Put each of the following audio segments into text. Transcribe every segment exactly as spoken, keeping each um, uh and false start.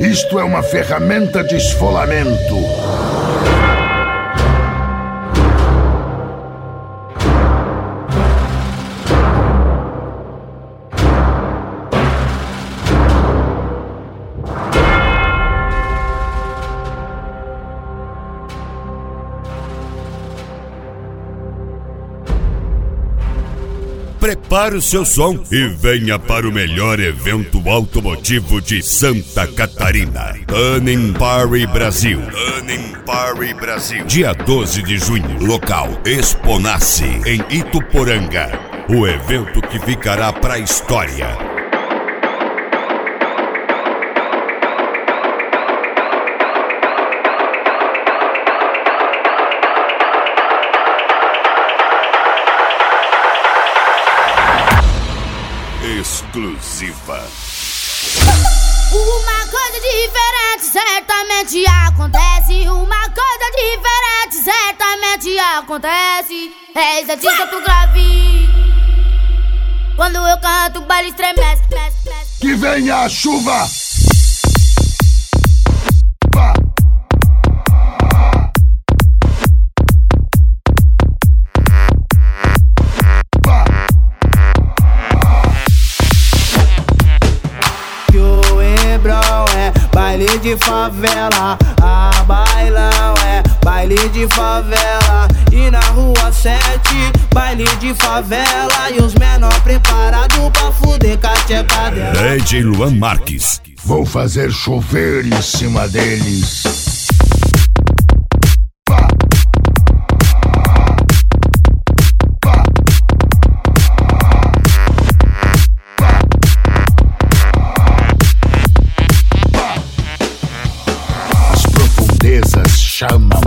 Isto é uma ferramenta de esfolamento. Prepare o seu som e venha para o melhor evento automotivo de Santa Catarina. Tuning Party Brasil. Tuning Party Brasil. Dia doze de junho. Local Exponace, em Ituporanga. O evento que ficará para a história. Exclusiva. Uma coisa diferente certamente acontece. Uma coisa diferente certamente acontece. É esse tanto grave. Quando eu canto, o baile estremece. Que venha a chuva. Baile de favela, a bailão é baile de favela. E na rua sete, baile de favela. E os menor preparados pra fuder com a tcheca dela. D J Luan Marques. Vou fazer chover em cima deles. Chamam.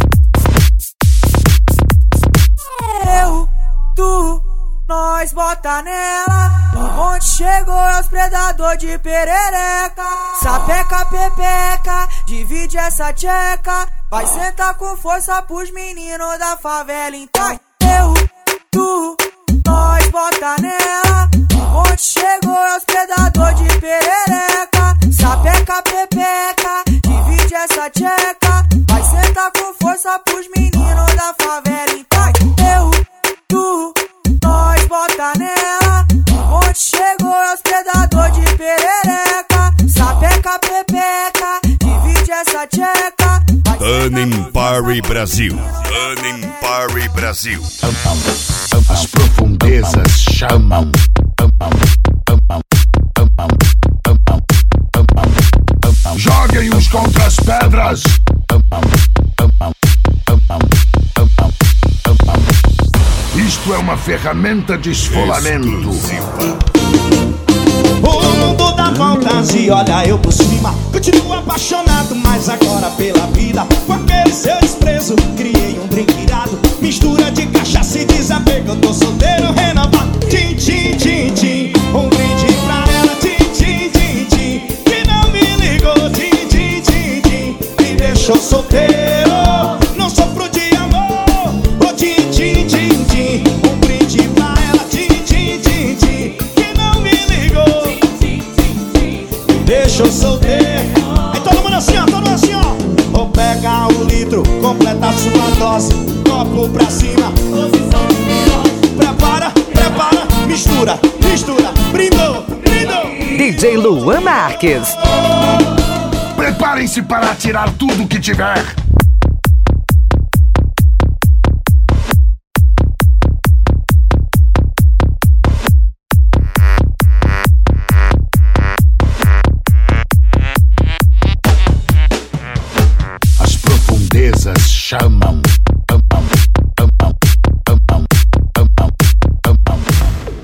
Eu, tu, nós bota nela. Onde chegou é os predador de perereca. Sapeca, pepeca, divide essa tcheca. Vai sentar com força pros meninos da favela. Então eu, tu, nós bota nela. Onde chegou é os predador de perereca. Sapeca, pepeca, divide essa tcheca. Vai sentar com força pros meninos da favela. Então eu, tu, nós bota nela. Onde chegou é os predador de perereca. Sapeca, pepeca, divide essa tcheca. Tuning Party Brasil. Tuning Party Brasil. As profundezas chamam. Joguem-os contra as pedras. Isto é uma ferramenta de esfolamento. Exclusiva. O mundo dá voltas e olha eu por cima. Continuo apaixonado, mas agora pela vida. Com aquele seu desprezo, criei um drink irado. Mistura de cachaça e desapego. Eu tô solteiro, renovado. Tim, tim, tim, tim. Um brinde pra ela. Tim, tim, tim, tim. Que não me ligou. Tim, tim, tim, tim. Me deixou solteiro. Não sofro de amor. Oh, tim, tim, tim, tim. Um brinde pra ela. Tim, tim, tim, tim. Que não me ligou. Me deixou solteiro. Aí todo mundo assim, ó. Todo mundo assim, ó. Ou pega o litro, completa a sua dose. Copo pra cima. Prepara, prepara. Mistura, mistura. Brindou, brindou. D J Luan Marques. Preparem-se para atirar tudo que tiver. As profundezas chamam.